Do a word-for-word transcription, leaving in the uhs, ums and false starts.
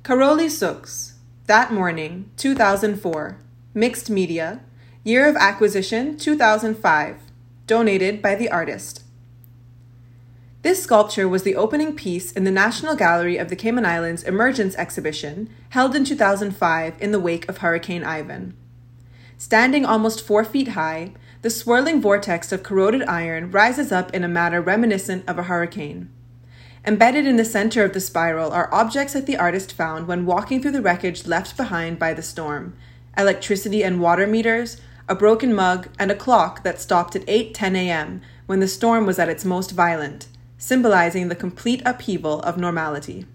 Karoli Sux, That Morning, two thousand four, Mixed Media, Year of Acquisition two thousand five, donated by the artist. This sculpture was the opening piece in the National Gallery of the Cayman Islands Emergence exhibition held in two thousand five in the wake of Hurricane Ivan. Standing almost four feet high, the swirling vortex of corroded iron rises up in a manner reminiscent of a hurricane. Embedded in the center of the spiral are objects that the artist found when walking through the wreckage left behind by the storm: electricity and water meters, a broken mug, and a clock that stopped at eight ten a.m. when the storm was at its most violent, symbolizing the complete upheaval of normality.